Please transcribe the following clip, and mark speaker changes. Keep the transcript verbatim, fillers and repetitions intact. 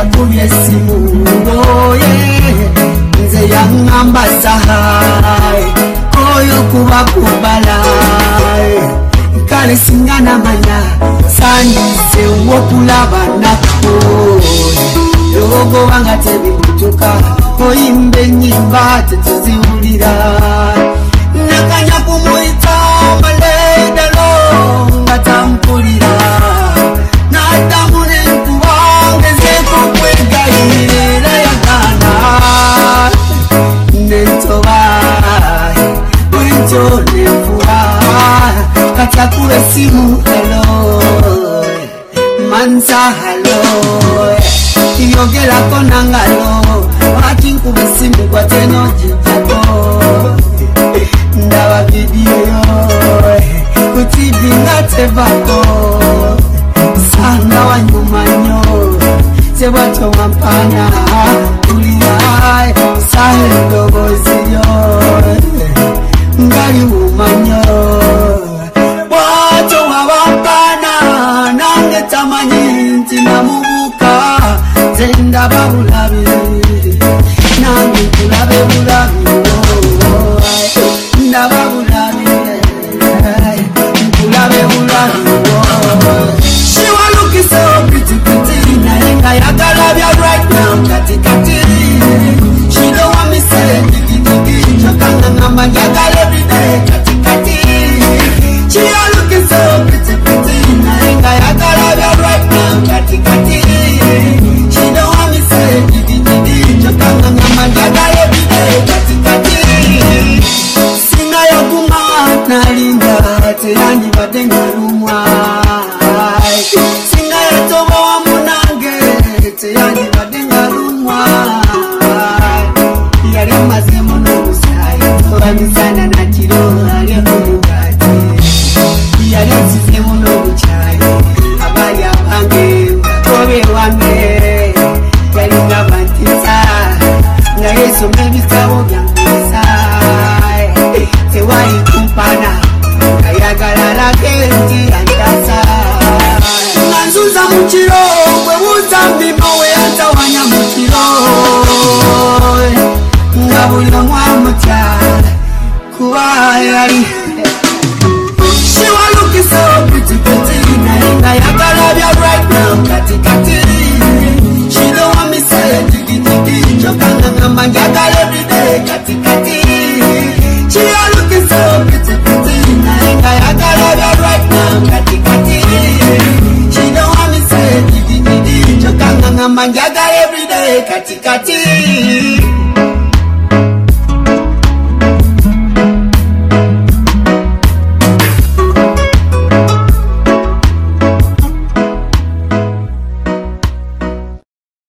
Speaker 1: yakubye simu oye nze yangamba sahai koyo kuba kubala kale singana manya sandize wokulaba nako yogo wanga tebikutuka oyimbe nyimba tetuziwulira nakanya kumuita maledalo ngatampulira natamune nkuwangeze kukwegayirira yagana nentoba bulijjo nenfuba katakule simu hello manza hello yogela kona ngalo wati nkube simu kwa teno jitako ndawa video kutibi ngatebako sana wanyumanyo sebato wampana uliyai sahe dogoziyo ngali umanyo wato wawampana nange tamanyi ntina mubuka zenda babulabi nange kulabe bulabi ndaba bulabi kulabe bulabi she wa looking so pretty pretty nayenga yagalabya right now kati kati she don't want me say digi digi chokanga ngamba yagal every day kati kati she wa looking so pretty pretty nayenga yagalabya right now kati kati she don't want me say digi digi chokanga ngamba yagal every day kati kati singa yokuma nalinda teyanyi badenga rumwa singa yatoba wa munange teyanyi badenga rumwa yali mazemo n'obusayi obamisana na kiro ali kumugati yali zizemo n'obuchayi abali abange tobe wange yali ngabantisa nga yesu mebisabo byangusa tewali kumpana kayagala lakenti antasa nanzuza mukiro bwe buzambima we atawanya mukiro nga buli omwamutya kuba yali she wa looking so pretty pretty naye nga yagalabya right now kati kati she don't want me say digi digi chokanga ngamba njagala every day kati kati she wa looking so pretty pretty naye nga yagalabya right now kati kati she don't want me say digi digi chokanga ngamba njagala every day kati kati